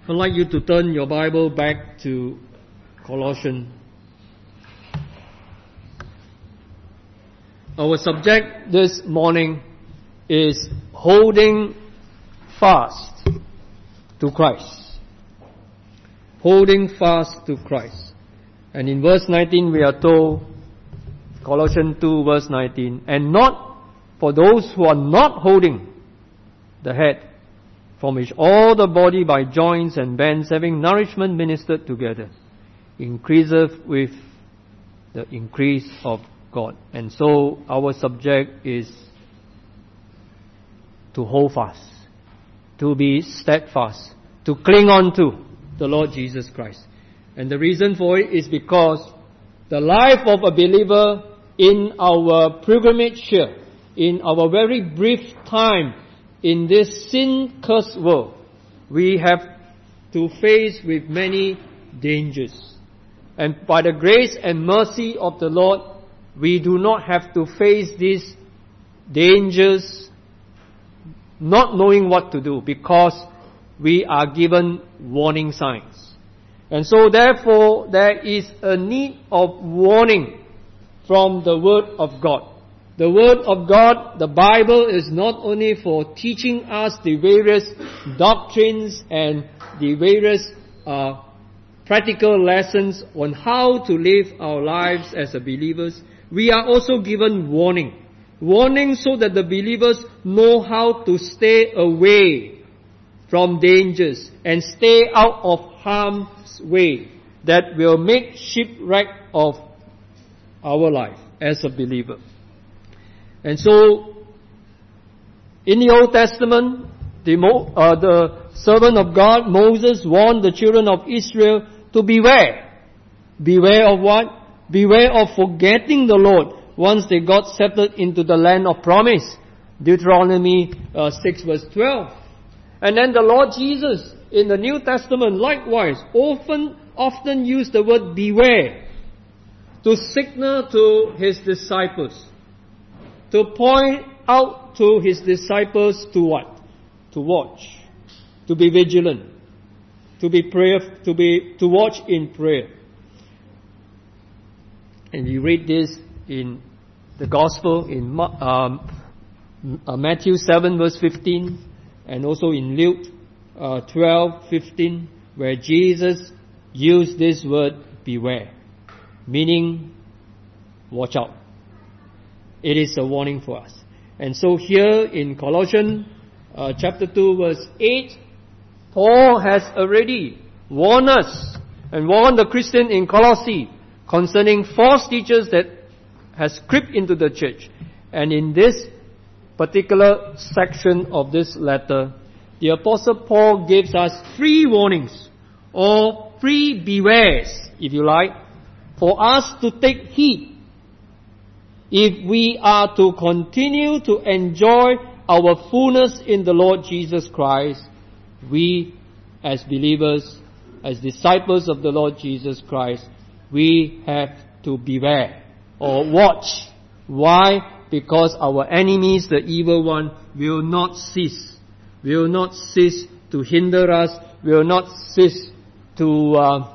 I'd like you to turn your Bible back to Colossians. Our subject this morning is holding fast to Christ. Holding fast to Christ. And in verse 19 we are told, Colossians 2 verse 19, and not for those who are not holding the head, from which all the body by joints and bands having nourishment ministered together, increaseth with the increase of God. And so our subject is to hold fast, to be steadfast, to cling on to the Lord Jesus Christ. And the reason for it is because the life of a believer in our pilgrimage here, in our very brief time in this sin-cursed world, we have to face with many dangers. And by the grace and mercy of the Lord, we do not have to face these dangers not knowing what to do, because we are given warning signs. And so therefore there is a need of warning from the Word of God. The Word of God, the Bible, is not only for teaching us the various doctrines and the various practical lessons on how to live our lives as believers. We are also given warning. Warning so that the believers know how to stay away from dangers and stay out of harm's way that will make shipwreck of our life as a believer. And so, in the Old Testament, the servant of God, Moses, warned the children of Israel to beware. Beware of what? Beware of forgetting the Lord once they got settled into the land of promise. Deuteronomy 6 verse 12. And then the Lord Jesus, in the New Testament, likewise, often used the word beware to signal to His disciples, to point out to His disciples to what? To watch, to be vigilant, to watch in prayer. And you read this in the Gospel in Matthew 7 verse 15, and also in Luke 12:15, where Jesus used this word beware, meaning watch out. It is a warning for us. And so here in Colossians chapter 2 verse 8, Paul has already warned us and warned the Christian in Colossae concerning false teachers that has crept into the church. And in this particular section of this letter, the Apostle Paul gives us 3 warnings, or 3 bewares, if you like, for us to take heed if we are to continue to enjoy our fullness in the Lord Jesus Christ. We as believers, as disciples of the Lord Jesus Christ, we have to beware or watch. Why? Because our enemies, the evil one, will not cease to hinder us, will not cease to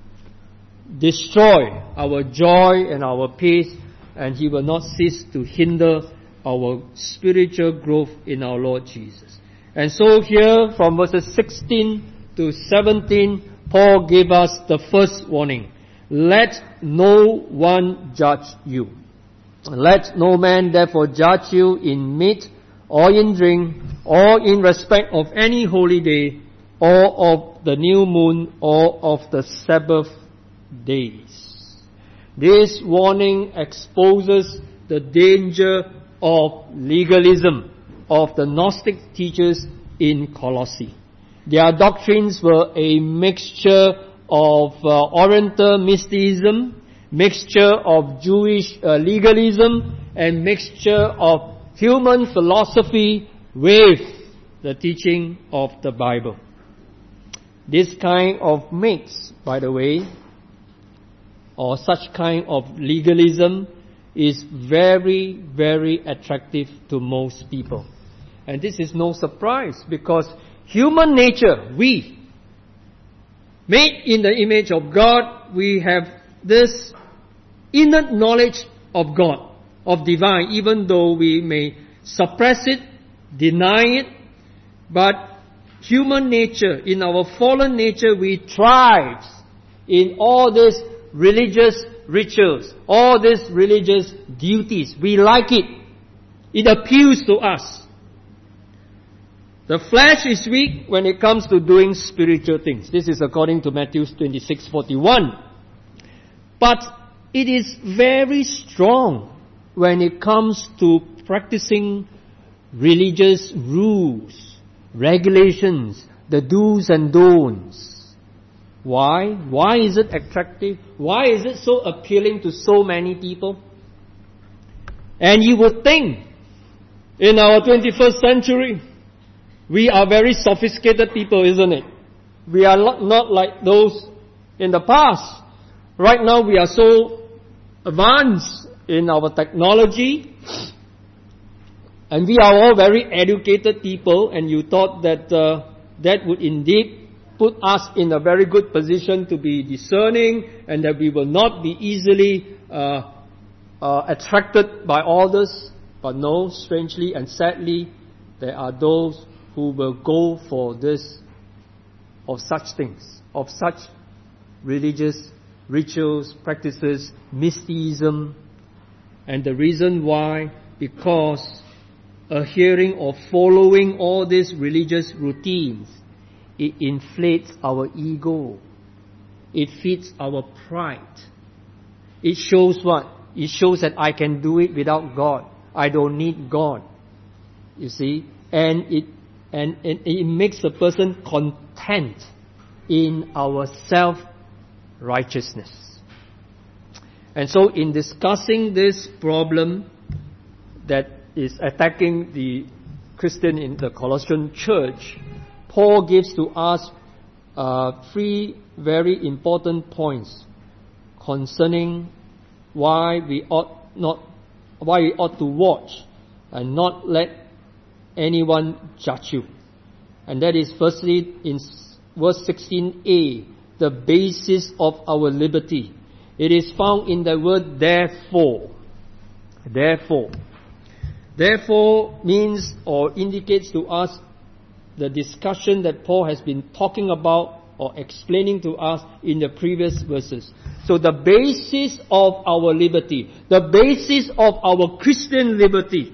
destroy our joy and our peace, and he will not cease to hinder our spiritual growth in our Lord Jesus. And so here from verses 16 to 17, Paul gave us the first warning. Let no one judge you. Let no man therefore judge you in meat or in drink or in respect of any holy day or of the new moon or of the Sabbath days. This warning exposes the danger of legalism of the Gnostic teachers in Colossae. Their doctrines were a mixture of Oriental mysticism, mixture of Jewish legalism, and mixture of human philosophy with the teaching of the Bible. This kind of mix, by the way, or such kind of legalism, is very, very attractive to most people. And this is no surprise, because human nature, we Made in the image of God, we have this inner knowledge of God, of divine, even though we may suppress it, deny it, but human nature, in our fallen nature, we thrive in all these religious rituals, all these religious duties. We like it. It appeals to us. The flesh is weak when it comes to doing spiritual things. This is according to Matthew 26:41. But it is very strong when it comes to practicing religious rules, regulations, the do's and don'ts. Why? Why is it attractive? Why is it so appealing to so many people? And you would think, in our 21st century, we are very sophisticated people, isn't it? We are not like those in the past. Right now we are so advanced in our technology, and we are all very educated people, and you thought that that would indeed put us in a very good position to be discerning, and that we will not be easily attracted by all this. But no, strangely and sadly, there are those who will go for this, of such things, of such religious rituals, practices, mysticism. And the reason why, because adhering or following all these religious routines, it inflates our ego. It feeds our pride. It shows what? It shows that I can do it without God. I don't need God. You see? And it makes a person content in our self-righteousness. And so in discussing this problem that is attacking the Christian in the Colossian church, Paul gives to us 3 very important points concerning why we ought to watch and not let anyone judge you. And that is firstly in verse 16a, the basis of our liberty. It is found in the word therefore. Therefore. Therefore means or indicates to us the discussion that Paul has been talking about or explaining to us in the previous verses. So the basis of our liberty, the basis of our Christian liberty,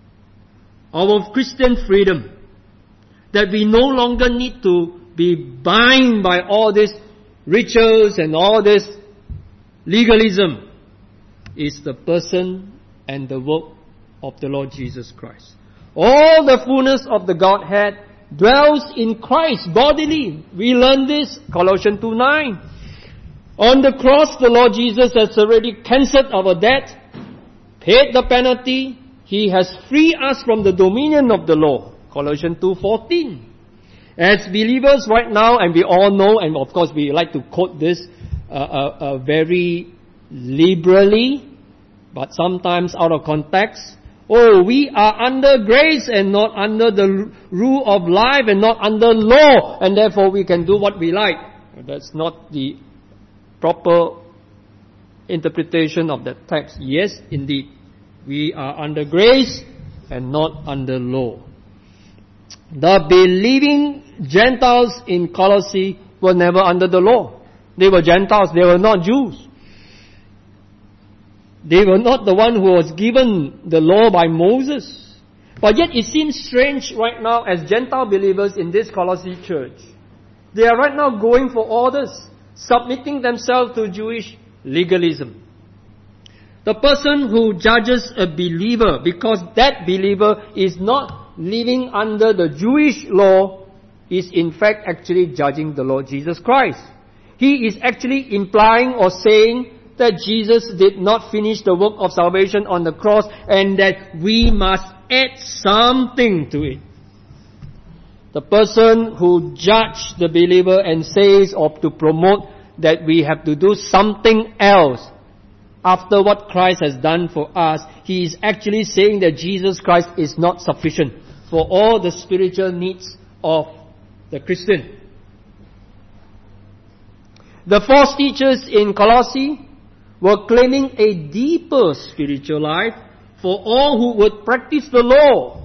our Christian freedom, that we no longer need to be bound by all these rituals and all this legalism, is the person and the work of the Lord Jesus Christ. All the fullness of the Godhead dwells in Christ bodily. We learn this, Colossians 2:9. On the cross, the Lord Jesus has already cancelled our debt, paid the penalty. He has freed us from the dominion of the law, Colossians 2:14. As believers right now, and we all know, and of course we like to quote this very liberally, but sometimes out of context. Oh, we are under grace and not under the rule of life and not under law, and therefore we can do what we like. That's not the proper interpretation of that text. Yes, indeed, we are under grace and not under law. The believing Gentiles in Colossae were never under the law. They were Gentiles, they were not Jews. They were not the one who was given the law by Moses. But yet it seems strange right now as Gentile believers in this Colossae church. They are right now going for orders, submitting themselves to Jewish legalism. The person who judges a believer because that believer is not living under the Jewish law is in fact actually judging the Lord Jesus Christ. He is actually implying or saying that Jesus did not finish the work of salvation on the cross and that we must add something to it. The person who judges the believer and says or to promote that we have to do something else after what Christ has done for us, he is actually saying that Jesus Christ is not sufficient for all the spiritual needs of the Christian. The false teachers in Colossae were claiming a deeper spiritual life for all who would practice the law.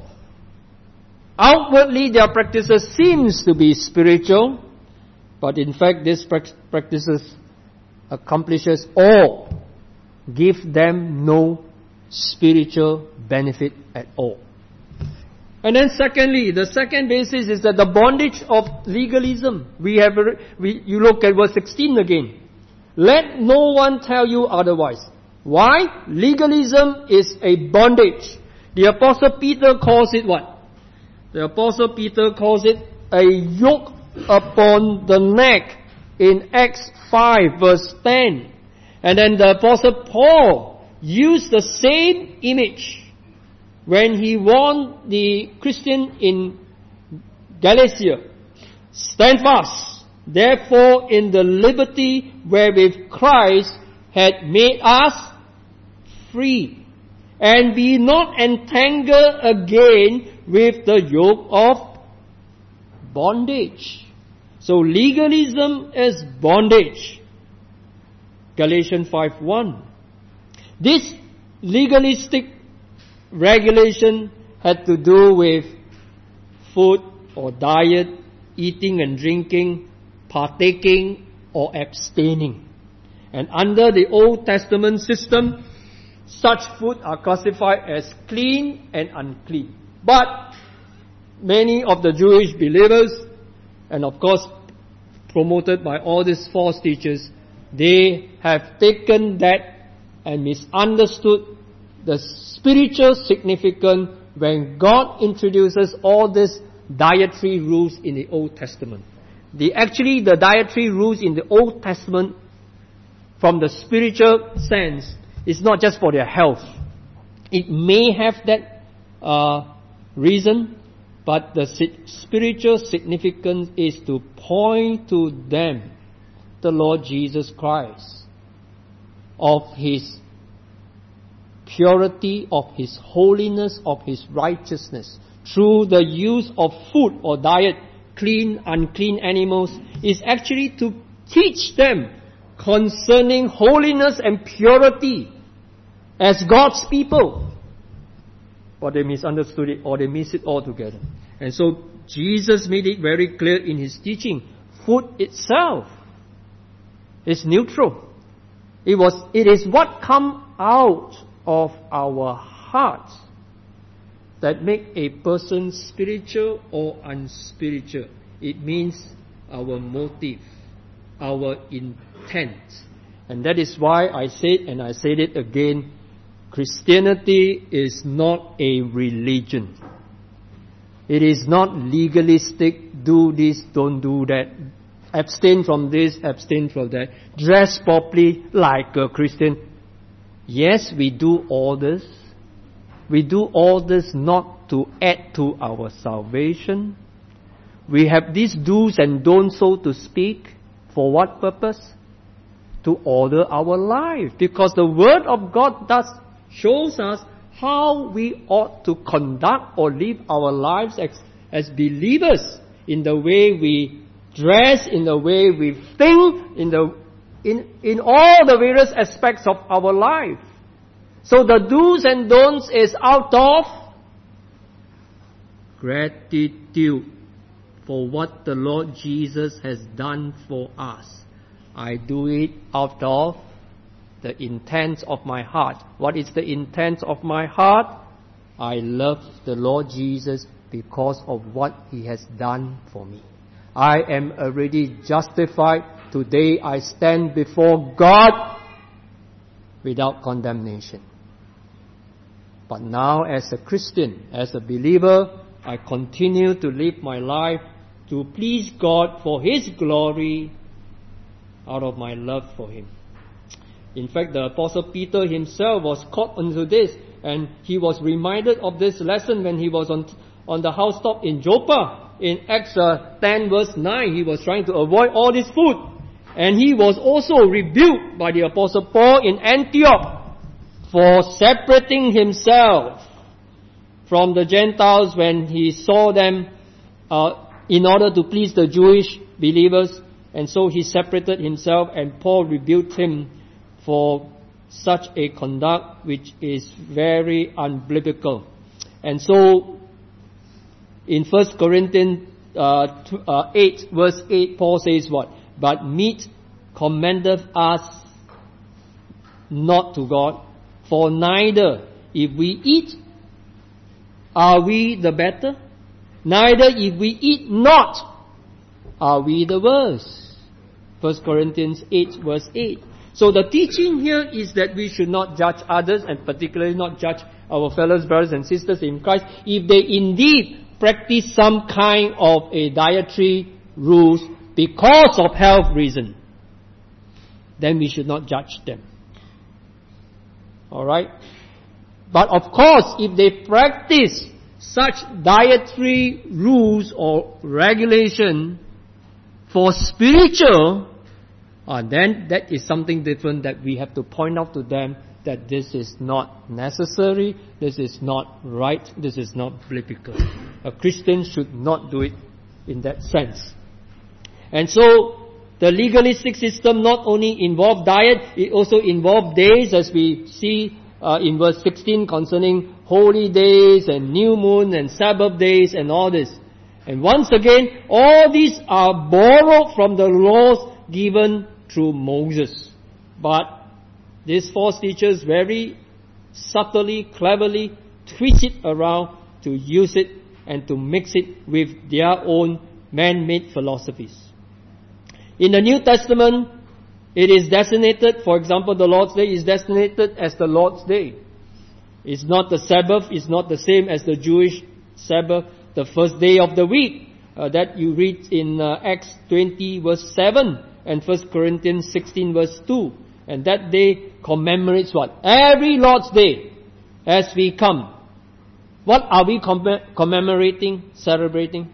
Outwardly, their practices seems to be spiritual, but in fact, these practices accomplishes all, give them no spiritual benefit at all. And then secondly, the second basis is that the bondage of legalism. You look at verse 16 again. Let no one tell you otherwise. Why? Legalism is a bondage. The Apostle Peter calls it what? The Apostle Peter calls it a yoke upon the neck in Acts 5 verse 10. And then the Apostle Paul used the same image when he warned the Christian in Galatia. Stand fast, therefore, in the liberty wherewith Christ had made us free, and be not entangled again with the yoke of bondage. So legalism is bondage. Galatians 5:1. This legalistic regulation had to do with food or diet, eating and drinking, partaking or abstaining. And under the Old Testament system, such food are classified as clean and unclean. But many of the Jewish believers, and of course promoted by all these false teachers, they have taken that and misunderstood the spiritual significance when God introduces all these dietary rules in the Old Testament. The dietary rules in the Old Testament, from the spiritual sense, is not just for their health. It may have that reason, but the spiritual significance is to point to them, the Lord Jesus Christ, of His purity, of His holiness, of His righteousness. Through the use of food or diet, clean, unclean animals, is actually to teach them concerning holiness and purity as God's people. But they misunderstood it, or they miss it altogether. And so Jesus made it very clear in His teaching. Food itself is neutral. It is what comes out of our hearts that make a person spiritual or unspiritual. It means our motive, our intent. And that is why I said, and I said it again, Christianity is not a religion. It is not legalistic, do this, don't do that, abstain from this, abstain from that, dress properly like a Christian. Yes, we do all this. We do all this not to add to our salvation. We have these do's and don'ts, so to speak. For what purpose? To order our life. Because the Word of God shows us how we ought to conduct or live our lives as believers, in the way we dress, in the way we think, in all the various aspects of our life. So the do's and don'ts is out of gratitude for what the Lord Jesus has done for us. I do it out of the intent of my heart. What is the intent of my heart? I love the Lord Jesus because of what He has done for me. I am already justified. Today I stand before God without condemnation. But now as a Christian, as a believer, I continue to live my life to please God for His glory out of my love for Him. In fact, the Apostle Peter himself was caught into this, and he was reminded of this lesson when he was on the housetop in Joppa. In Acts 10 verse 9, he was trying to avoid all this food. And he was also rebuked by the Apostle Paul in Antioch for separating himself from the Gentiles when he saw them in order to please the Jewish believers. And so he separated himself, and Paul rebuked him for such a conduct which is very unbiblical. And so in 1 Corinthians 8 verse 8, Paul says what? But meat commendeth us not to God, for neither if we eat are we the better, neither if we eat not are we the worse. 1 Corinthians 8 verse 8. So the teaching here is that we should not judge others, and particularly not judge our fellow brothers and sisters in Christ, if they indeed practice some kind of a dietary rules because of health reason. Then we should not judge them. Alright? But of course, if they practice such dietary rules or regulation for spiritual, then that is something different that we have to point out to them that this is not necessary, this is not right, this is not biblical. A Christian should not do it in that sense. And so, the legalistic system not only involved diet, it also involved days, as we see in verse 16 concerning holy days and new moon and Sabbath days and all this. And once again, all these are borrowed from the laws given through Moses. But these false teachers very subtly, cleverly twist it around to use it and to mix it with their own man-made philosophies. In the New Testament, it is designated, for example, the Lord's Day is designated as the Lord's Day. It's not the Sabbath, it's not the same as the Jewish Sabbath, the first day of the week, that you read in Acts 20 verse 7 and 1 Corinthians 16 verse 2. And that day commemorates what? Every Lord's Day as we come. What are we commemorating, celebrating?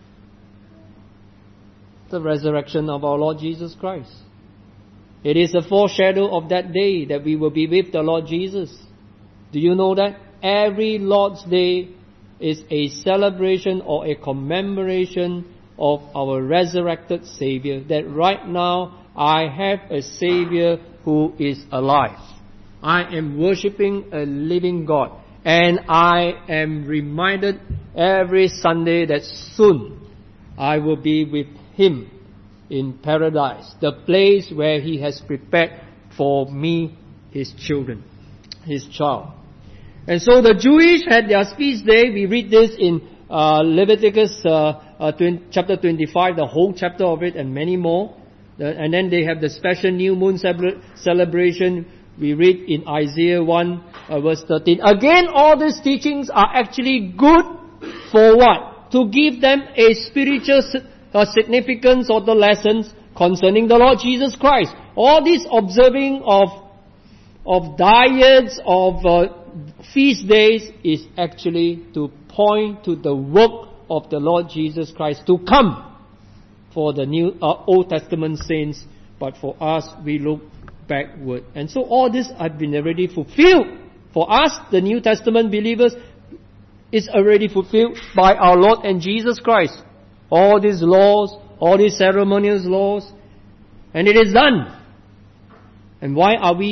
The resurrection of our Lord Jesus Christ. It is a foreshadow of that day that we will be with the Lord Jesus. Do you know that? Every Lord's Day is a celebration or a commemoration of our resurrected Savior. That right now I have a Savior who is alive. I am worshipping a living God. And I am reminded every Sunday that soon I will be with Him in paradise, the place where He has prepared for me, His children, His child. And so the Jewish had their feast day. We read this in Leviticus chapter 25, the whole chapter of it, and many more. And then they have the special new moon celebration. We read in Isaiah 1 verse 13. Again, all these teachings are actually good for what? To give them a spiritual significance of the lessons concerning the Lord Jesus Christ. All this observing of diets, of feast days is actually to point to the work of the Lord Jesus Christ to come for the Old Testament saints, but for us we look backward. And so all this have been already fulfilled. For us, the New Testament believers, is already fulfilled by our Lord and Jesus Christ. All these laws, all these ceremonial laws, and it is done. And why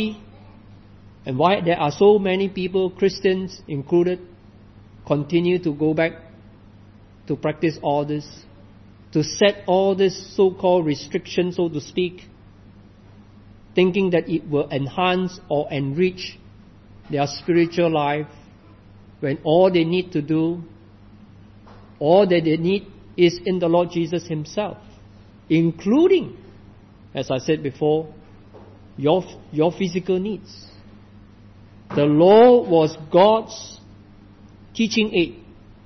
there are so many people, Christians included, continue to go back to practice all this, to set all this so-called restrictions, so to speak, thinking that it will enhance or enrich their spiritual life, when all they need to do, all that they need is in the Lord Jesus Himself, including, as I said before, your physical needs. The law was God's teaching aid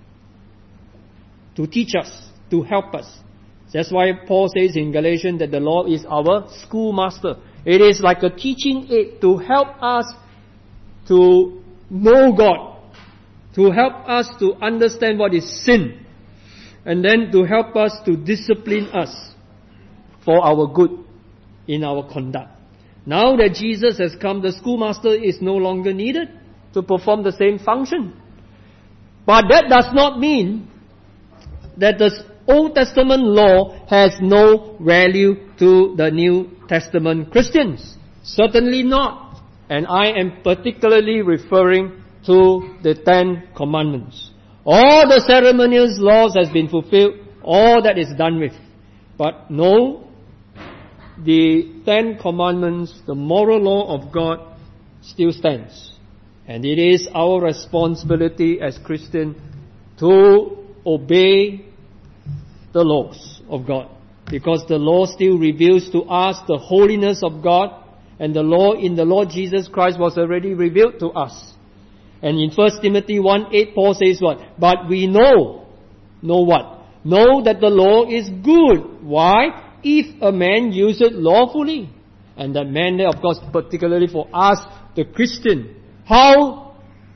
to teach us, to help us. That's why Paul says in Galatians that the law is our schoolmaster. It is like a teaching aid to help us to know God, to help us to understand what is sin, and then to help us to discipline us for our good in our conduct. Now that Jesus has come, the schoolmaster is no longer needed to perform the same function. But that does not mean that Old Testament law has no value to the New Testament Christians. Certainly not. And I am particularly referring to the 10 Commandments. All the ceremonial laws has been fulfilled. All that is done with. But no, the 10 Commandments, the moral law of God, still stands. And it is our responsibility as Christians to obey the laws of God. Because the law still reveals to us the holiness of God, and the law in the Lord Jesus Christ was already revealed to us. And in 1 Timothy 1:8, Paul says what? But we know what? Know that the law is good. Why? If a man use it lawfully. And that man there, of course, particularly for us, the Christian. How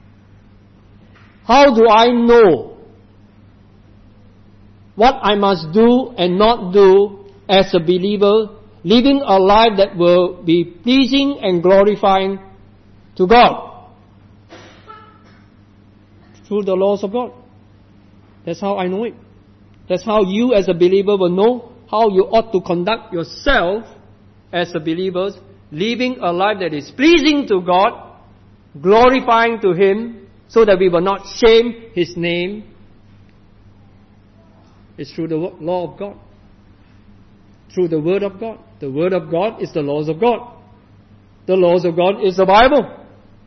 do I know what I must do and not do as a believer, living a life that will be pleasing and glorifying to God? Through the laws of God. That's how I know it. That's how you as a believer will know how you ought to conduct yourself as a believer, living a life that is pleasing to God, glorifying to Him, so that we will not shame His name. It's through the law of God. Through the Word of God. The Word of God is the laws of God. The laws of God is the Bible.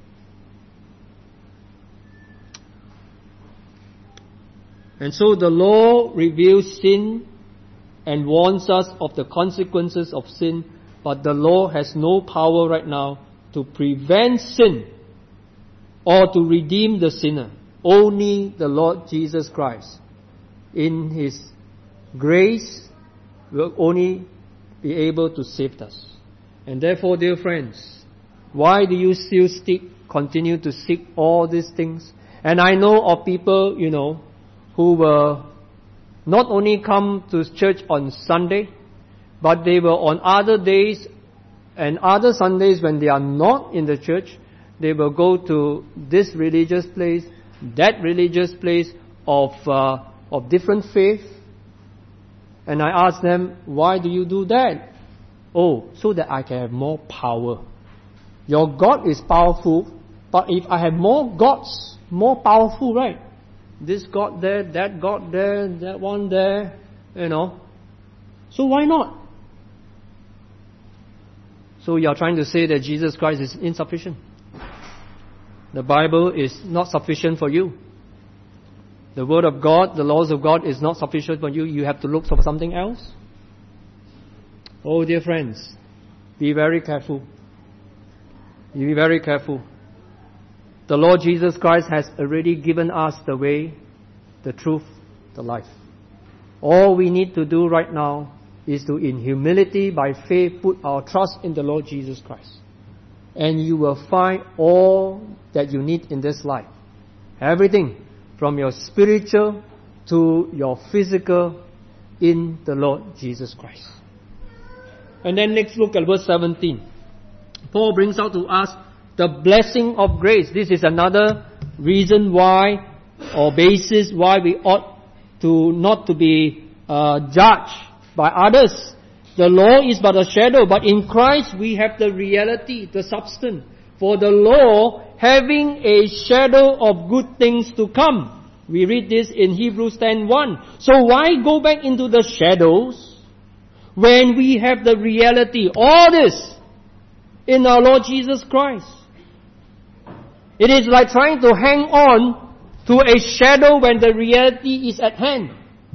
And so the law reveals sin and warns us of the consequences of sin, but the law has no power right now to prevent sin or to redeem the sinner. Only the Lord Jesus Christ, in His grace, will only be able to save us. And therefore, dear friends, why do you still continue to seek all these things? And I know of people, who will not only come to church on Sunday, but they will on other days and other Sundays when they are not in the church, they will go to this religious place, that religious place of different faith. And I ask them, why do you do that? Oh, so that I can have more power. Your God is powerful, but if I have more gods, more powerful, right? This God there, that God there, that one there, So why not? So you are trying to say that Jesus Christ is insufficient. The Bible is not sufficient for you. The Word of God, the laws of God is not sufficient for you. You have to look for something else. Oh, dear friends, be very careful. Be very careful. The Lord Jesus Christ has already given us the way, the truth, the life. All we need to do right now is to, in humility, by faith, put our trust in the Lord Jesus Christ. And you will find all that you need in this life. Everything, from your spiritual to your physical, in the Lord Jesus Christ. And then next look at verse 17. Paul brings out to us the blessing of grace. This is another reason why, or basis why we ought to not to be judged by others. The law is but a shadow, but in Christ we have the reality, the substance. For the law having a shadow of good things to come. We read this in Hebrews 10:1. So why go back into the shadows when we have the reality, all this, in our Lord Jesus Christ? It is like trying to hang on to a shadow when the reality is at hand.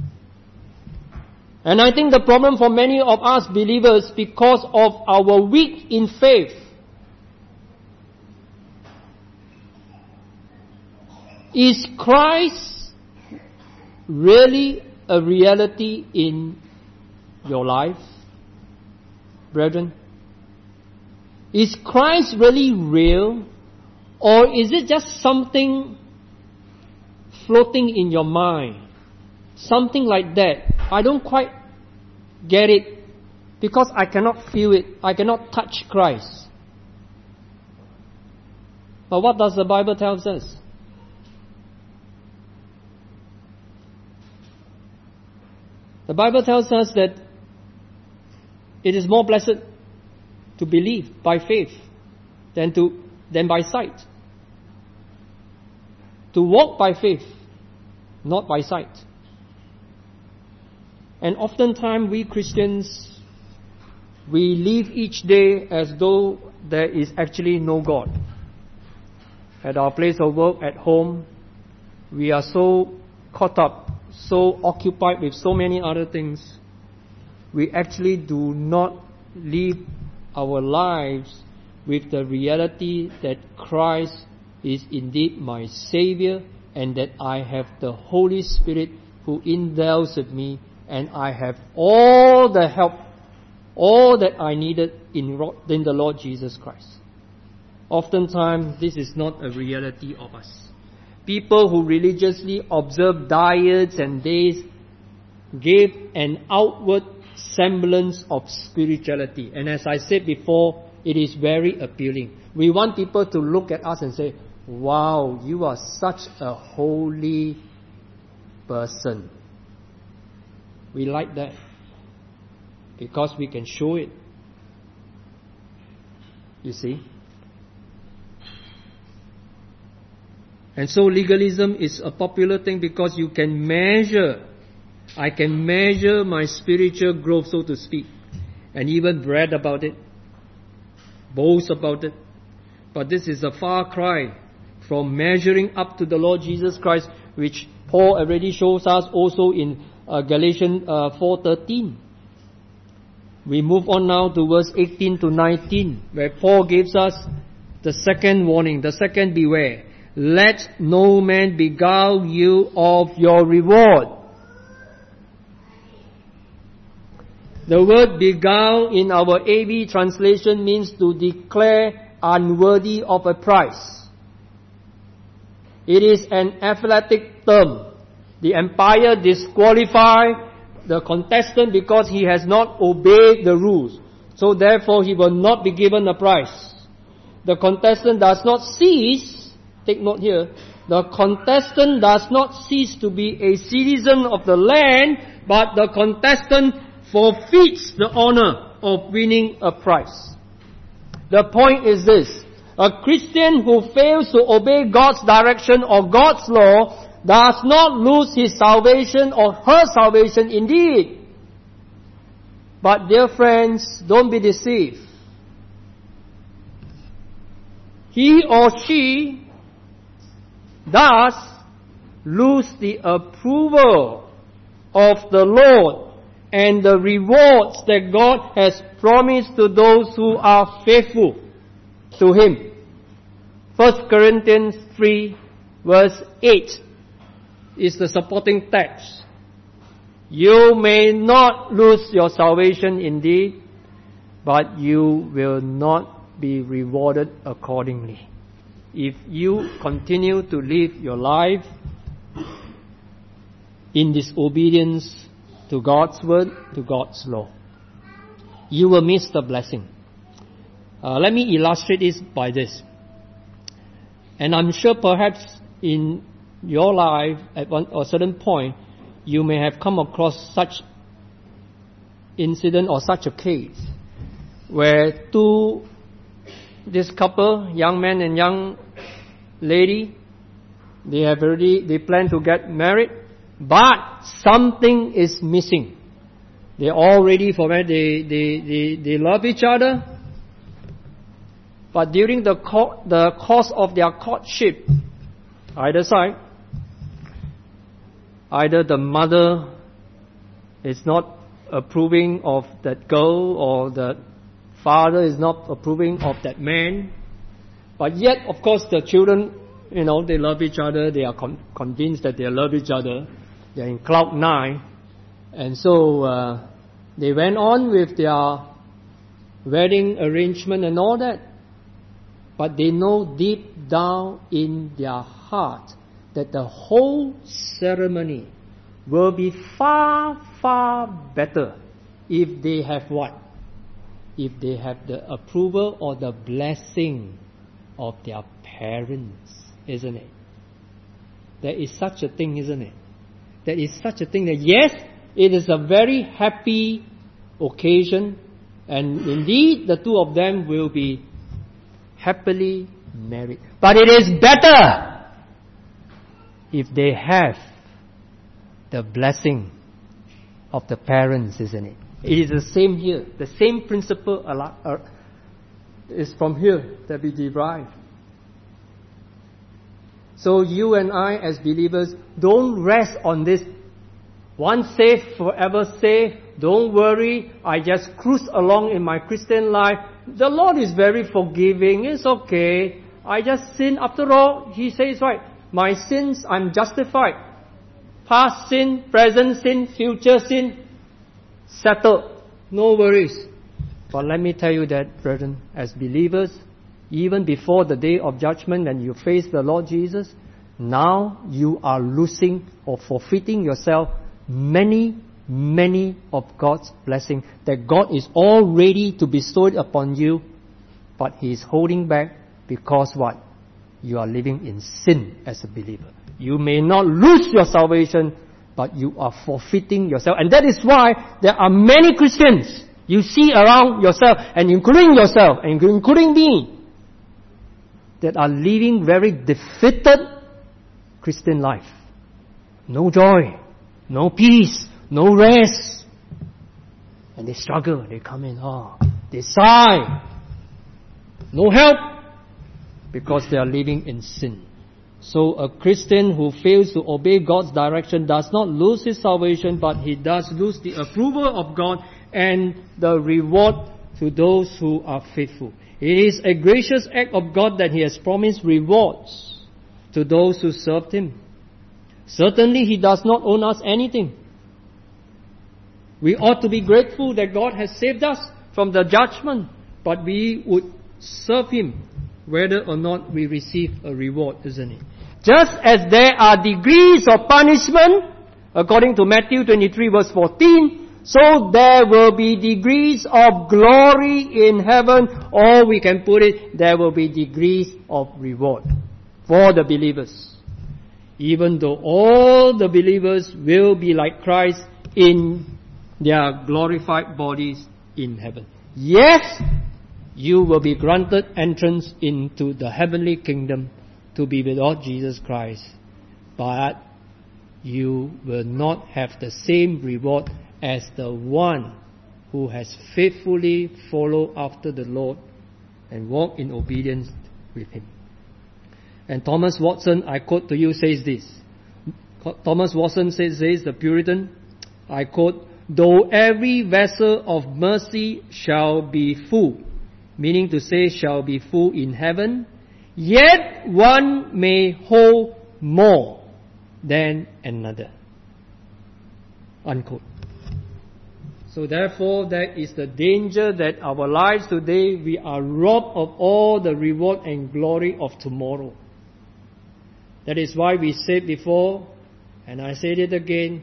And I think the problem for many of us believers, because of our weak in faith, is Christ really a reality in your life, brethren? Is Christ really real? Or is it just something floating in your mind? Something like that. I don't quite get it because I cannot feel it. I cannot touch Christ. But what does the Bible tell us? The Bible tells us that it is more blessed to believe by faith than by sight. To walk by faith, not by sight. And oftentimes we Christians, we live each day as though there is actually no God. At our place of work, at home, we are so caught up, so occupied with so many other things. We actually do not live our lives with the reality that Christ is indeed my Savior and that I have the Holy Spirit who indwells with me, and I have all the help, all that I needed in the Lord Jesus Christ. Oftentimes, this is not a reality of us. People who religiously observe diets and days give an outward semblance of spirituality. And as I said before, it is very appealing. We want people to look at us and say, wow, you are such a holy person. We like that because we can show it. You see? And so legalism is a popular thing because you can measure. I can measure my spiritual growth, so to speak, and even brag about it, boast about it. But this is a far cry from measuring up to the Lord Jesus Christ, which Paul already shows us also in Galatians 4:13. We move on now to verse 18 to 19, where Paul gives us the second warning, the second beware. Let no man beguile you of your reward. The word beguile in our AV translation means to declare unworthy of a prize. It is an athletic term. The umpire disqualifies the contestant because he has not obeyed the rules. So therefore he will not be given a prize. The contestant does not cease, take note here, the contestant does not cease to be a citizen of the land, but the contestant forfeits the honor of winning a prize. The point is this: a Christian who fails to obey God's direction or God's law does not lose his salvation or her salvation indeed. But dear friends, don't be deceived. He or she does lose the approval of the Lord and the rewards that God has promised to those who are faithful to Him. 1 Corinthians 3 verse 8 is the supporting text. You may not lose your salvation indeed, but you will not be rewarded accordingly. If you continue to live your life in disobedience to God's word, to God's law, you will miss the blessing. Let me illustrate this by this. And I'm sure perhaps in your life at a certain point, you may have come across such incident or such a case where this couple, young man and young lady, they plan to get married, but something is missing. They're all ready for marriage. They love each other, but during the course of their courtship, either side, either the mother is not approving of that girl, or the father is not approving of that man. But yet, of course, the children, they love each other. They are convinced that they love each other. They're in cloud nine. And so they went on with their wedding arrangement and all that. But they know deep down in their heart that the whole ceremony will be far, far better if they have what? If they have the approval or the blessing of their parents, isn't it? There is such a thing, isn't it? There is such a thing that, yes, it is a very happy occasion, and indeed the two of them will be happily married. But it is better if they have the blessing of the parents, isn't it? It is the same here. The same principle is from here that we derive. So you and I as believers don't rest on this once saved, forever saved. Don't worry, I just cruise along in my Christian life. The Lord is very forgiving. It's okay. I just sin. After all, He says, right, my sins, I'm justified. Past sin, present sin, future sin, settled. No worries. But let me tell you that, brethren, as believers, even before the day of judgment when you face the Lord Jesus, now you are losing or forfeiting yourself many of God's blessing that God is all ready to bestow it upon you, but He is holding back because what? You are living in sin as a believer. You may not lose your salvation, but you are forfeiting yourself. And that is why there are many Christians you see around yourself, and including yourself, and including me, that are living very defeated Christian life. No joy, no peace, no rest. And they struggle, they come in, they sigh. No help, because they are living in sin. So a Christian who fails to obey God's direction does not lose his salvation, but he does lose the approval of God and the reward to those who are faithful. It is a gracious act of God that He has promised rewards to those who served Him. Certainly He does not owe us anything. We ought to be grateful that God has saved us from the judgment, but we would serve Him whether or not we receive a reward, isn't it? Just as there are degrees of punishment, according to Matthew 23 verse 14, so there will be degrees of glory in heaven, or we can put it, there will be degrees of reward for the believers. Even though all the believers will be like Christ in their glorified bodies in heaven. Yes, you will be granted entrance into the heavenly kingdom to be with Lord Jesus Christ, but you will not have the same reward as the one who has faithfully followed after the Lord and walked in obedience with Him. And Thomas Watson, I quote to you, says this. Thomas Watson says this, the Puritan, I quote, "Though every vessel of mercy shall be full," meaning to say shall be full in heaven, "yet one may hold more than another." Unquote. So therefore, that is the danger that our lives today, we are robbed of all the reward and glory of tomorrow. That is why we said before, and I said it again,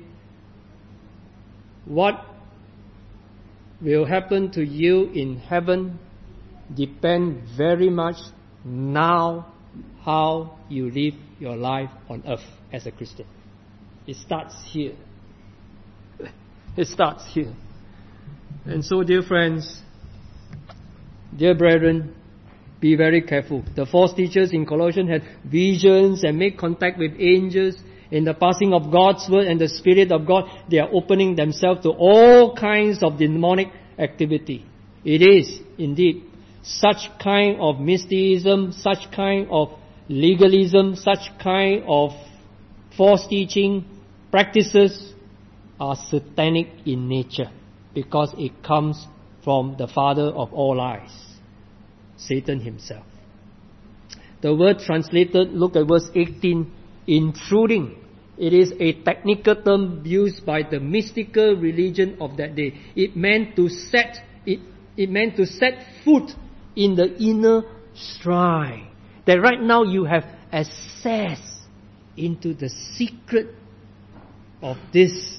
what will happen to you in heaven depend very much now how you live your life on earth as a Christian. It starts here. It starts here. And so, dear friends, dear brethren, be very careful. The false teachers in Colossians had visions and made contact with angels. In the passing of God's word and the Spirit of God, they are opening themselves to all kinds of demonic activity. It is, indeed, such kind of mysticism, such kind of legalism, such kind of false teaching practices are satanic in nature, because it comes from the father of all lies, Satan himself. The word translated, look at verse 18, intruding. It is a technical term used by the mystical religion of that day. It meant to set foot in the inner shrine. That right now you have access into the secret of this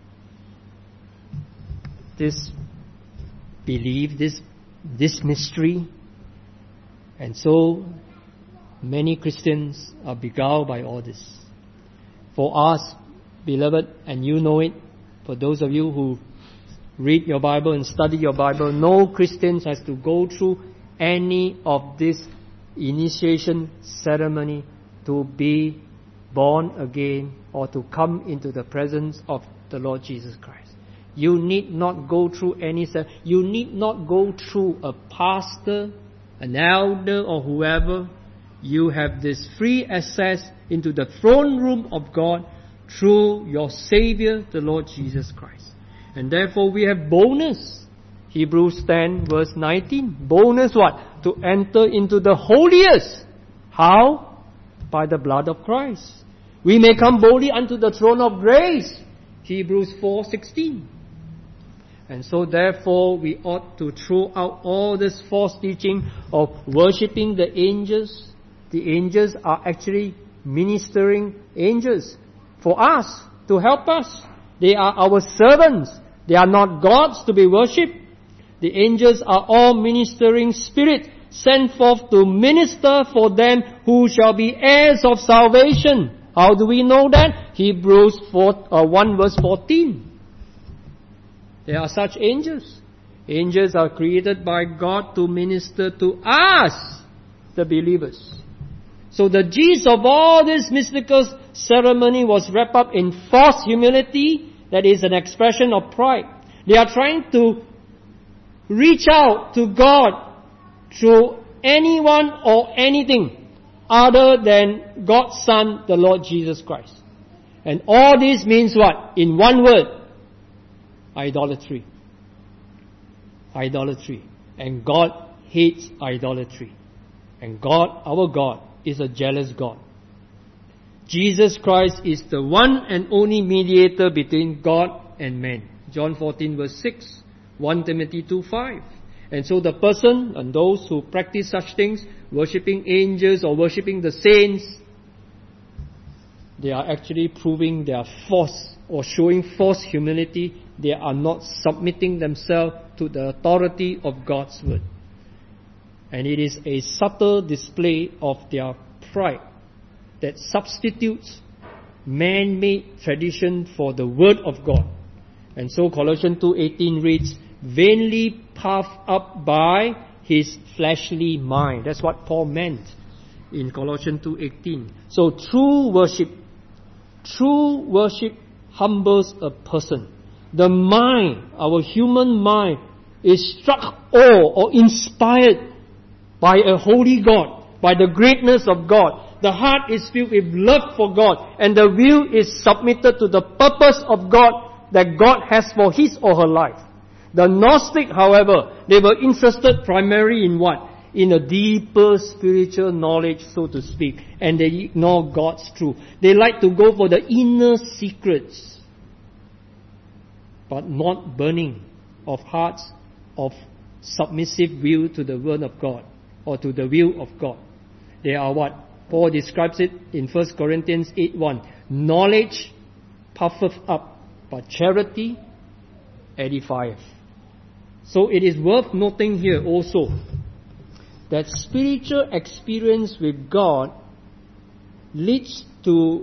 belief, this mystery. And so many Christians are beguiled by all this. For us, beloved, and you know it For those of you who read your Bible and study your Bible, no Christian has to go through any of this initiation ceremony to be born again or to come into the presence of the Lord Jesus Christ. You need not go through you need not go through a pastor, an elder or whoever. You have this free access into the throne room of God through your Savior, the Lord Jesus Christ. And therefore we have boldness. Hebrews 10 verse 19. Boldness what? To enter into the holiest. How? By the blood of Christ. We may come boldly unto the throne of grace. Hebrews 4:16. And so therefore we ought to throw out all this false teaching of worshipping the angels. The angels are actually ministering angels for us, to help us. They are our servants. They are not gods to be worshipped. The angels are all ministering spirits sent forth to minister for them who shall be heirs of salvation. How do we know that? Hebrews 1 verse 14. There are such angels. Angels are created by God to minister to us, the believers. So the gist of all this mystical ceremony was wrapped up in false humility, that is an expression of pride. They are trying to reach out to God through anyone or anything other than God's Son, the Lord Jesus Christ. And all this means what? In one word, idolatry. Idolatry. And God hates idolatry. And God, our God, is a jealous God. Jesus Christ is the one and only mediator between God and man. John 14 verse 6, 1 Timothy 2:5. And so the person and those who practice such things, worshipping angels or worshipping the saints, they are actually proving their false or showing false humility. They are not submitting themselves to the authority of God's word. And it is a subtle display of their pride that substitutes man-made tradition for the word of God. And so Colossians 2:18 reads, vainly puffed up by his fleshly mind. That's what Paul meant in Colossians 2:18. So true worship humbles a person. The mind, our human mind, is struck awe or inspired by a holy God, by the greatness of God. The heart is filled with love for God, and the will is submitted to the purpose of God that God has for his or her life. The Gnostic, however, they were interested primarily in what? In a deeper spiritual knowledge, so to speak, and they ignore God's truth. They like to go for the inner secrets, but not burning of hearts of submissive will to the word of God or to the will of God. They are what? Paul describes it in 1 Corinthians 8:1. Knowledge puffeth up, but charity edifieth. So it is worth noting here also that spiritual experience with God leads to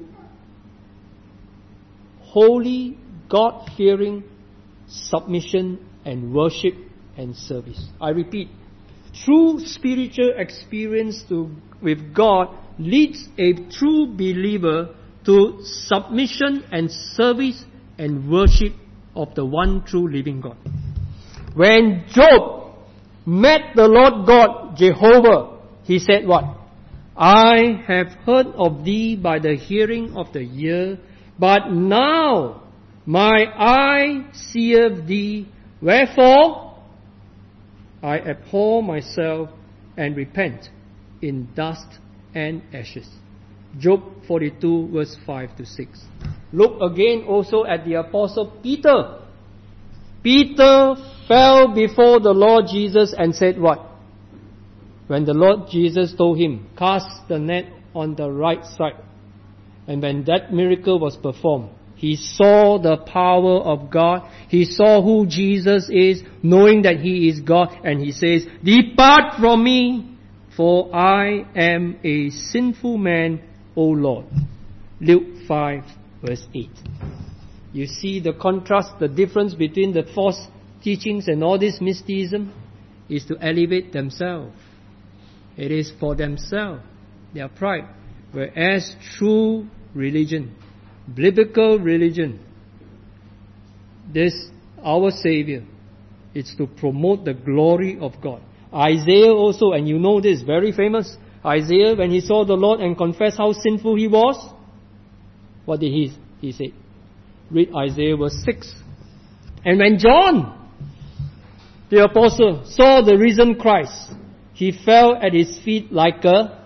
holy, God-fearing submission and worship and service. I repeat, true spiritual experience with God leads a true believer to submission and service and worship of the one true living God. When Job met the Lord God, Jehovah, he said what? I have heard of thee by the hearing of the ear, but now my eye seeth thee. Wherefore I abhor myself and repent in dust and ashes. Job 42 verse 5-6. Look again also at the Apostle Peter. Peter fell before the Lord Jesus and said what? When the Lord Jesus told him, cast the net on the right side. And when that miracle was performed, he saw the power of God. He saw who Jesus is, knowing that he is God. And he says, depart from me, for I am a sinful man, O Lord. Luke 5 verse 8. You see the contrast, the difference between the false teachings and all this mysticism is to elevate themselves. It is for themselves, their pride. Whereas true religion, biblical religion, this, our Savior, it's to promote the glory of God. Isaiah also, and you know this, very famous. Isaiah, when he saw the Lord and confessed how sinful he was, what did he say? Read Isaiah verse 6. And when John, the apostle, saw the risen Christ, he fell at his feet like a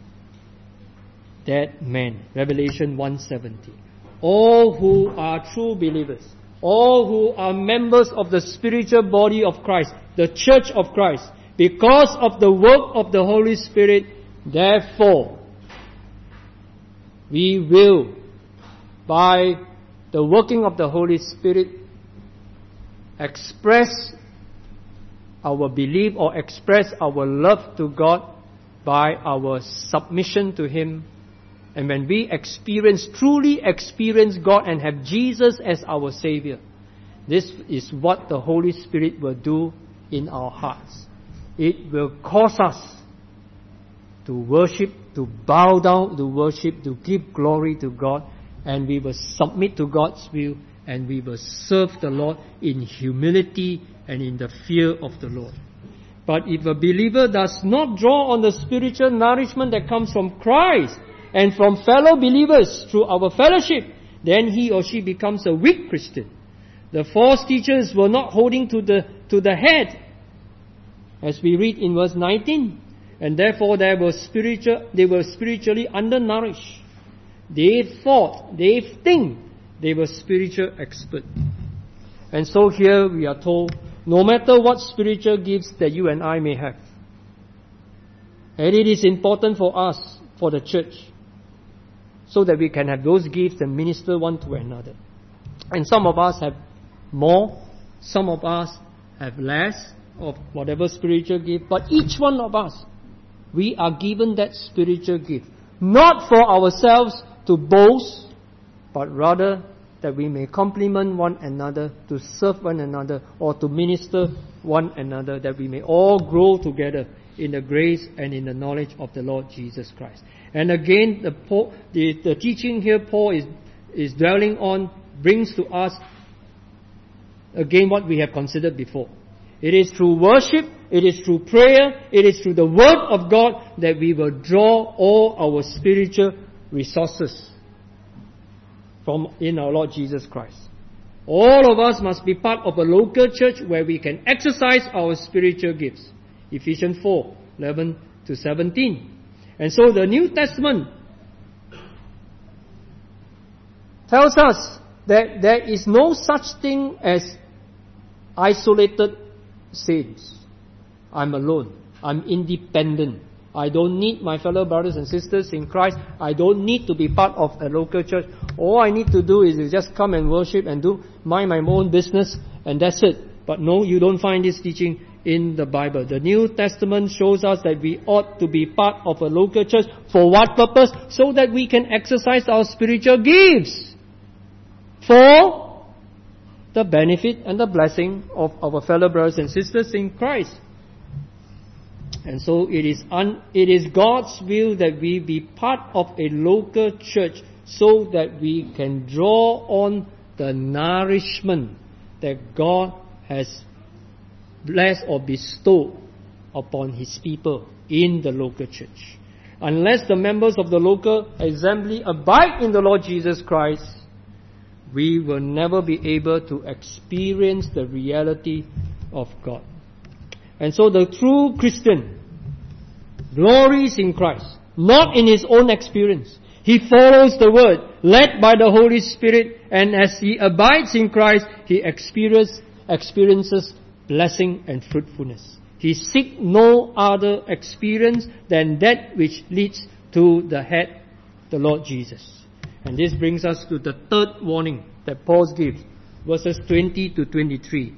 dead man. Revelation 1:17. All who are true believers, all who are members of the spiritual body of Christ, the church of Christ, because of the work of the Holy Spirit, therefore, we will, by the working of the Holy Spirit, express our belief or express our love to God by our submission to Him. And when we truly experience God and have Jesus as our Savior, this is what the Holy Spirit will do in our hearts. It will cause us to worship, to bow down to worship, to give glory to God, and we will submit to God's will, and we will serve the Lord in humility and in the fear of the Lord. But if a believer does not draw on the spiritual nourishment that comes from Christ and from fellow believers through our fellowship, then he or she becomes a weak Christian. The false teachers were not holding to the head, as we read in verse 19, and therefore they were spiritually undernourished. They think they were spiritual experts. And so here we are told, no matter what spiritual gifts that you and I may have, and it is important for us, for the church, so that we can have those gifts and minister one to another. And some of us have more, some of us have less of whatever spiritual gift, but each one of us, we are given that spiritual gift, not for ourselves to boast, but rather that we may complement one another, to serve one another, or to minister one another, that we may all grow together in the grace and in the knowledge of the Lord Jesus Christ. And again, the teaching here Paul is dwelling on brings to us again what we have considered before. It is through worship, it is through prayer, it is through the Word of God that we will draw all our spiritual resources from in our Lord Jesus Christ. All of us must be part of a local church where we can exercise our spiritual gifts. Ephesians 4:11-17. And so the New Testament tells us that there is no such thing as isolated saints. I'm alone. I'm independent. I don't need my fellow brothers and sisters in Christ. I don't need to be part of a local church. All I need to do is just come and worship and mind my own business, and that's it. But no, you don't find this teaching in the Bible. The New Testament shows us that we ought to be part of a local church. For what purpose? So that we can exercise our spiritual gifts for the benefit and the blessing of our fellow brothers and sisters in Christ. And so it is God's will that we be part of a local church so that we can draw on the nourishment that God has blessed or bestowed upon His people in the local church. Unless the members of the local assembly abide in the Lord Jesus Christ, we will never be able to experience the reality of God. And so the true Christian glories in Christ, not in his own experience. He follows the Word, led by the Holy Spirit, and as he abides in Christ, he experiences blessing and fruitfulness. He seeks no other experience than that which leads to the head, the Lord Jesus. And this brings us to the third warning that Paul gives, verses 20-23.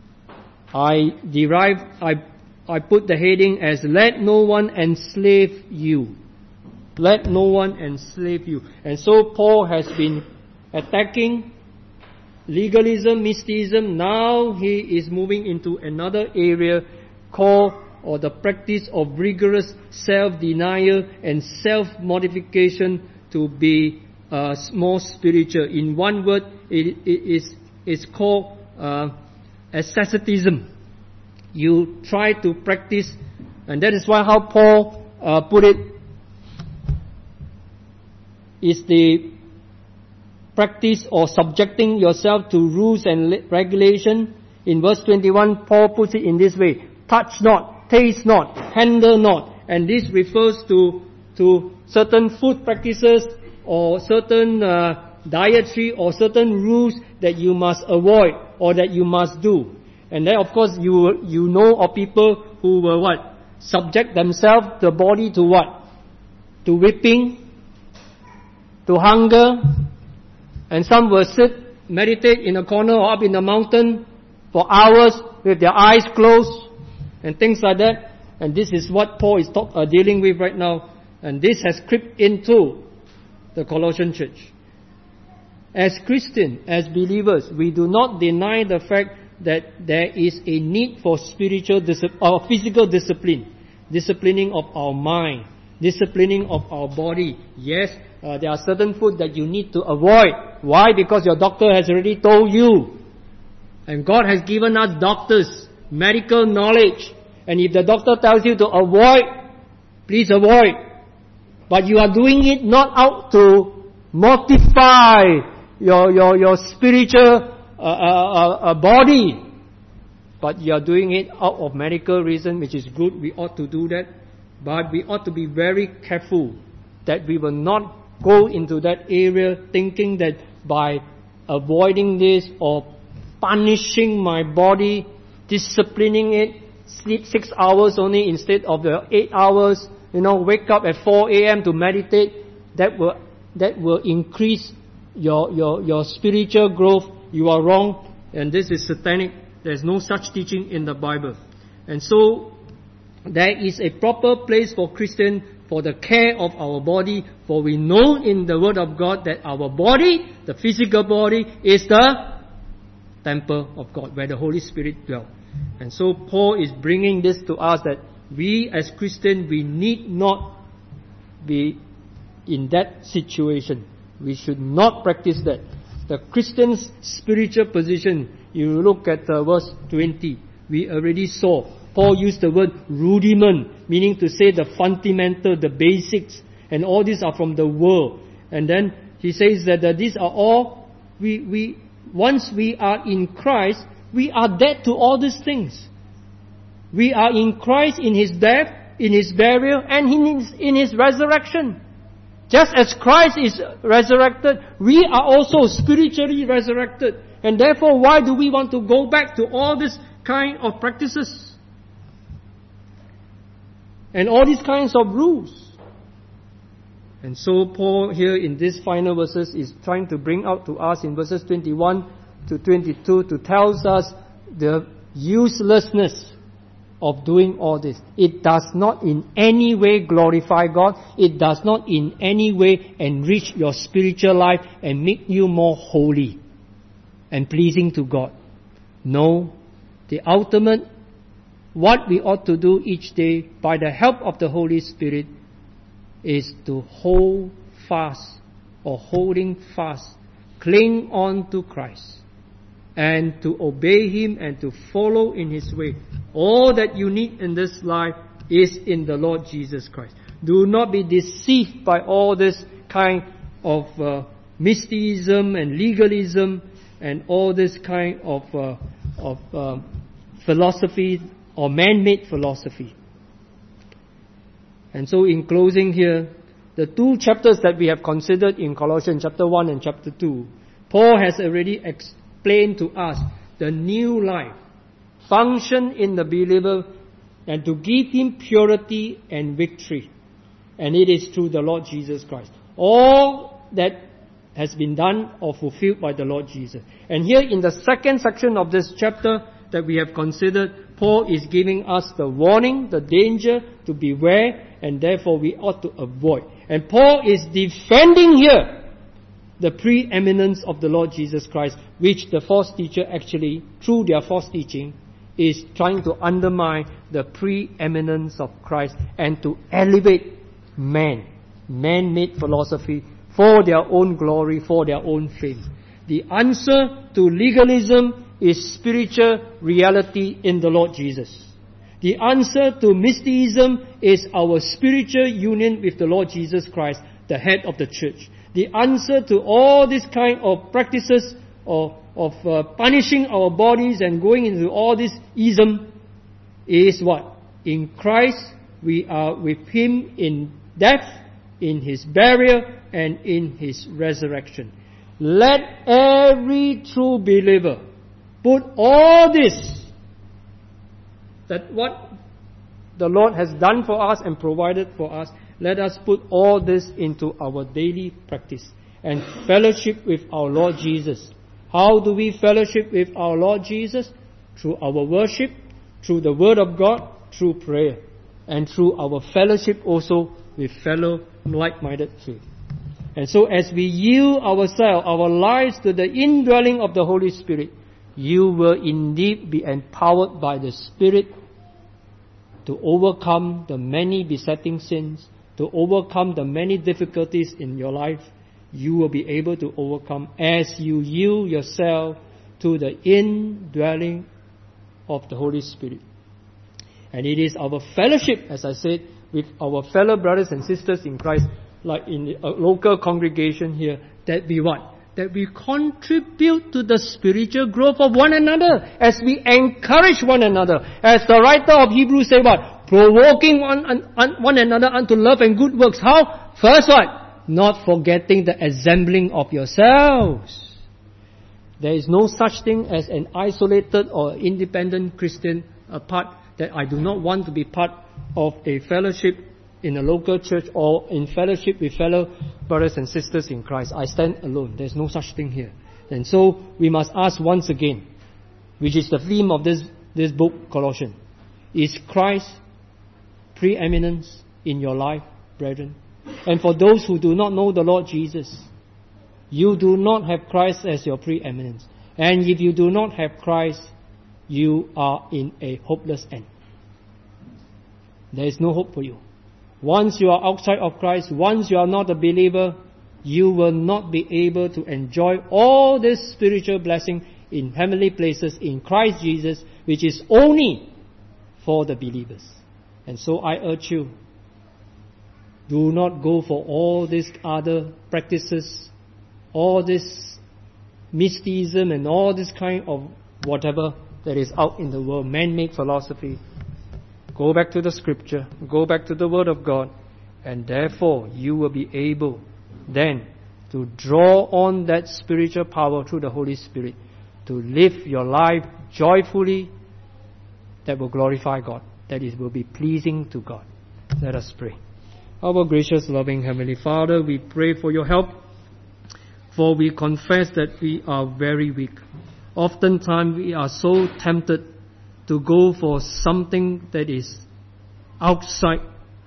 I put the heading as, let no one enslave you. Let no one enslave you. And so Paul has been attacking legalism, mysticism. Now he is moving into another area called, or the practice of rigorous self-denial and self-modification to be more spiritual. In one word, it's called asceticism. You try to practice, and that is why how Paul put it, is the practice or subjecting yourself to rules and regulation. In verse 21, Paul puts it in this way: touch not, taste not, handle not. And this refers to certain food practices or certain dietary or certain rules that you must avoid or that you must do. And then of course you know of people who will what? Subject themselves, the body to what? To whipping, to hunger. And some will sit, meditate in a corner or up in the mountain for hours with their eyes closed and things like that. And this is what Paul is dealing with right now. And this has crept into the Colossian church. As Christians, as believers, we do not deny the fact that there is a need for spiritual or physical discipline, disciplining of our mind, disciplining of our body. Yes, there are certain food that you need to avoid. Why? Because your doctor has already told you. And God has given us doctors, medical knowledge. And if the doctor tells you to avoid, please avoid. But you are doing it not out to mortify your spiritual body, but you are doing it out of medical reason, which is good. We ought to do that. But we ought to be very careful that we will not go into that area thinking that by avoiding this or punishing my body, disciplining it, sleep 6 hours only instead of the 8 hours, wake up at 4 a.m. to meditate, that will increase your spiritual growth. You are wrong, and this is satanic. There's no such teaching in the Bible. And so there is a proper place for Christians for the care of our body, for we know in the Word of God that our body, the physical body, is the temple of God, where the Holy Spirit dwells. And so Paul is bringing this to us, that we as Christians, we need not be in that situation. We should not practice that. The Christian's spiritual position, you look at verse 20, we already saw. Paul used the word rudiment, meaning to say the fundamental, the basics, and all these are from the world. And then he says that these are all, once we are in Christ, we are dead to all these things. We are in Christ in His death, in His burial, and in His resurrection. Just as Christ is resurrected, we are also spiritually resurrected. And therefore, why do we want to go back to all this kind of practices? And all these kinds of rules. And so Paul here in these final verses is trying to bring out to us in verses 21 to 22 to tell us the uselessness of doing all this. It does not in any way glorify God. It does not in any way enrich your spiritual life and make you more holy and pleasing to God. No, the ultimate, what we ought to do each day by the help of the Holy Spirit is to hold fast or holding fast, cling on to Christ and to obey Him and to follow in His way. All that you need in this life is in the Lord Jesus Christ. Do not be deceived by all this kind of mysticism and legalism and all this kind of philosophy or man-made philosophy. And so in closing here, the two chapters that we have considered in Colossians chapter 1 and chapter 2, Paul has already explained to us the new life, function in the believer, and to give him purity and victory. And it is through the Lord Jesus Christ. All that has been done or fulfilled by the Lord Jesus. And here in the second section of this chapter that we have considered, Paul is giving us the warning, the danger to beware, and therefore we ought to avoid. And Paul is defending here the preeminence of the Lord Jesus Christ, which the false teacher actually, through their false teaching, is trying to undermine the preeminence of Christ and to elevate man-made philosophy for their own glory, for their own fame. The answer to legalism is spiritual reality in the Lord Jesus. The answer to mysticism is our spiritual union with the Lord Jesus Christ, the head of the church. The answer to all this kind of practices of punishing our bodies and going into all this ism is what? In Christ we are with Him in death, in His burial, and in His resurrection. Let every true believer put all this, that what the Lord has done for us and provided for us, let us put all this into our daily practice and fellowship with our Lord Jesus. How do we fellowship with our Lord Jesus? Through our worship, through the Word of God, through prayer, and through our fellowship also with fellow like-minded faith. And so as we yield ourselves, our lives to the indwelling of the Holy Spirit, you will indeed be empowered by the Spirit to overcome the many besetting sins, to overcome the many difficulties in your life. You will be able to overcome as you yield yourself to the indwelling of the Holy Spirit. And it is our fellowship, as I said, with our fellow brothers and sisters in Christ, like in a local congregation here, that we what? That we contribute to the spiritual growth of one another, as we encourage one another. As the writer of Hebrews say what? Provoking one another unto love and good works. How? First what? Not forgetting the assembling of yourselves. There is no such thing as an isolated or independent Christian apart, that I do not want to be part of a fellowship in a local church or in fellowship with fellow brothers and sisters in Christ. I stand alone. There's no such thing here. And so we must ask once again, which is the theme of this book, Colossians. Is Christ preeminence in your life, brethren? And for those who do not know the Lord Jesus, you do not have Christ as your preeminence. And if you do not have Christ, you are in a hopeless end. There is no hope for you. Once you are outside of Christ, once you are not a believer, you will not be able to enjoy all this spiritual blessing in heavenly places in Christ Jesus, which is only for the believers. And so I urge you, do not go for all these other practices, all this mysticism and all this kind of whatever that is out in the world, man-made philosophy. Go back to the Scripture, go back to the Word of God, and therefore you will be able then to draw on that spiritual power through the Holy Spirit to live your life joyfully that will glorify God, that it will be pleasing to God. Let us pray. Our gracious, loving Heavenly Father, we pray for your help, for we confess that we are very weak. Oftentimes we are so tempted to go for something that is outside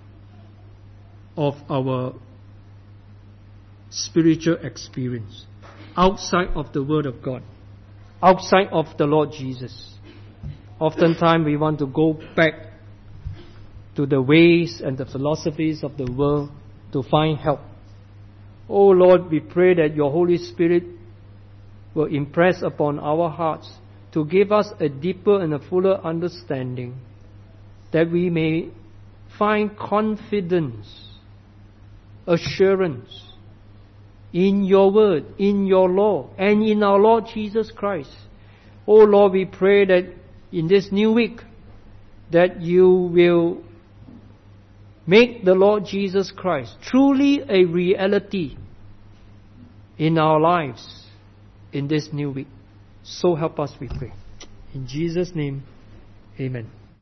of our spiritual experience, outside of the Word of God, outside of the Lord Jesus. Oftentimes we want to go back to the ways and the philosophies of the world to find help. Oh Lord, we pray that your Holy Spirit will impress upon our hearts to give us a deeper and a fuller understanding, that we may find confidence, assurance in your word, in your law, and in our Lord Jesus Christ. Oh Lord, we pray that in this new week, that you will make the Lord Jesus Christ truly a reality in our lives in this new week. So help us, we pray. In Jesus' name, amen.